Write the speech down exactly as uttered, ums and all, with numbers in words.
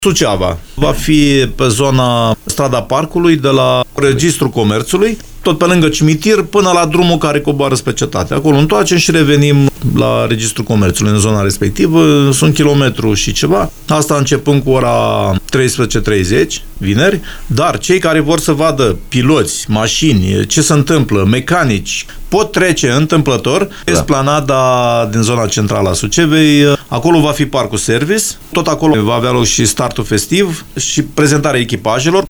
Suceava. Va fi pe zona Strada Parcului, de la Registrul Comerțului, tot pe lângă cimitir, până la drumul care coboară spre cetate. Acolo întoarcem și revenim la Registrul Comerțului, în zona respectivă. Sunt kilometru și ceva. Asta începând cu ora treisprezece treizeci, vineri. Dar cei care vor să vadă piloți, mașini, ce se întâmplă, mecanici, pot trece întâmplător pe esplanada din zona centrală a Sucevei. Acolo va fi parcul service. Tot acolo va avea loc și startul festiv și prezentarea echipajelor.